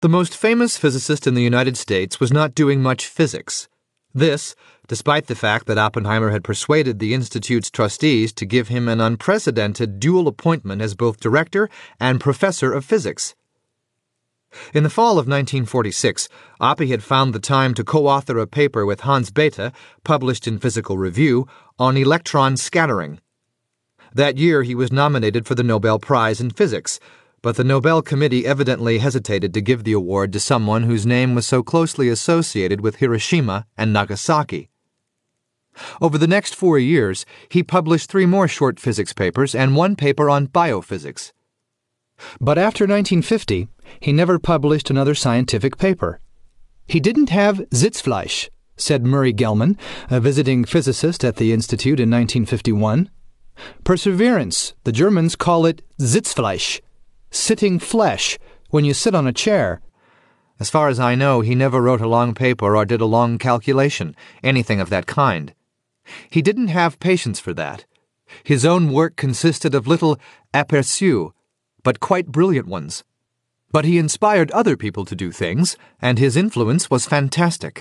The most famous physicist in the United States was not doing much physics. This, despite the fact that Oppenheimer had persuaded the Institute's trustees to give him an unprecedented dual appointment as both director and professor of physics. In the fall of 1946, Oppie had found the time to co-author a paper with Hans Bethe, published in Physical Review, on electron scattering. That year he was nominated for the Nobel Prize in Physics, but the Nobel Committee evidently hesitated to give the award to someone whose name was so closely associated with Hiroshima and Nagasaki. Over the next 4 years, he published 3 more short physics papers and 1 paper on biophysics. But after 1950, he never published another scientific paper. He didn't have Sitzfleisch, said Murray Gell-Mann, a visiting physicist at the Institute in 1951. Perseverance, the Germans call it Sitzfleisch, sitting flesh, when you sit on a chair. As far as I know, he never wrote a long paper or did a long calculation, anything of that kind. He didn't have patience for that. His own work consisted of little aperçus, but quite brilliant ones. But he inspired other people to do things, and his influence was fantastic.